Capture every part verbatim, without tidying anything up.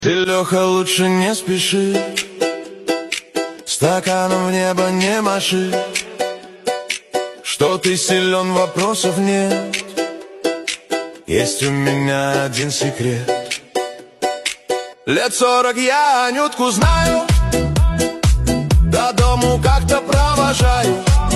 Ты, Леха, лучше не спеши, стаканом в небо не маши. Что ты силен, вопросов нет. Есть у меня один секрет. Лет сорок я Анютку знаю, до дому как-то провожаю.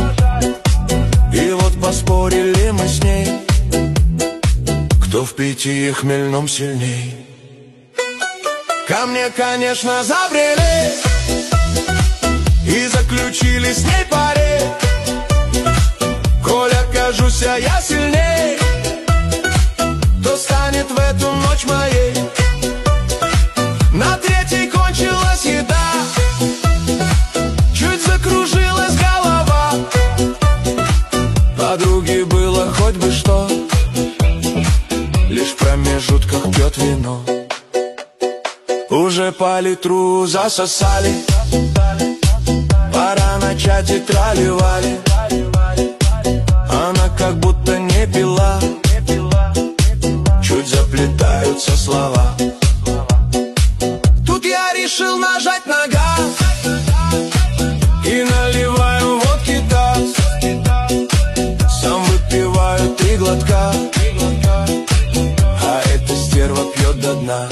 И вот поспорили мы с ней, кто в питье хмельном сильней. Ко мне, конечно, забрели и заключили с ней пари. Коль окажусь я сильней, то станет в эту ночь моей. На третьей кончилась еда, чуть закружилась голова. Подруге было хоть бы что, лишь в промежутках пьет вино. Уже по литру засосали, пора начать и трали-вали. Она как будто не пила, чуть заплетаются слова. Тут я решил нажать на газ и наливаю водки таз. Сам выпиваю три глотка, а эта стерва пьет до дна.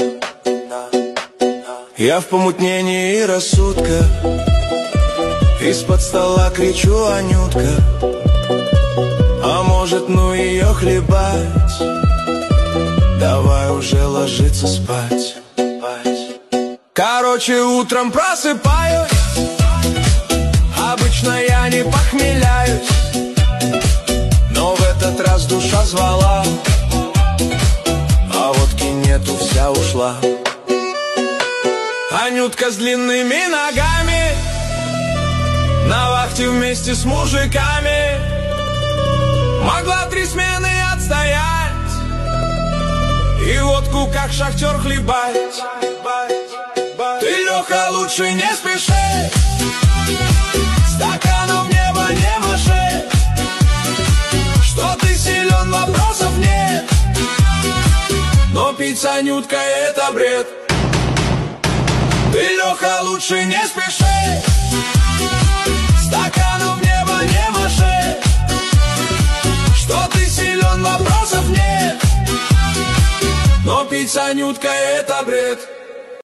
Я в помутнении рассудка, из-под стола кричу: Анютка, а может, ну ее хлебать, давай уже ложиться спать. Короче, утром просыпаюсь, обычно я не похмеляюсь, но в этот раз душа звала, а водки нету, вся ушла. Анютка с длинными ногами на вахте вместе с мужиками могла три смены отстоять и водку как шахтер хлебать. Ты, Леха, лучше не спеши, стаканом в небо не маши. Что ты силен, вопросов нет, но пить с Анюткой это бред. Ты, Леха, лучше не спеши, стаканом в небо не маши. Что ты силен, вопросов нет, но пить с Анюткой это бред.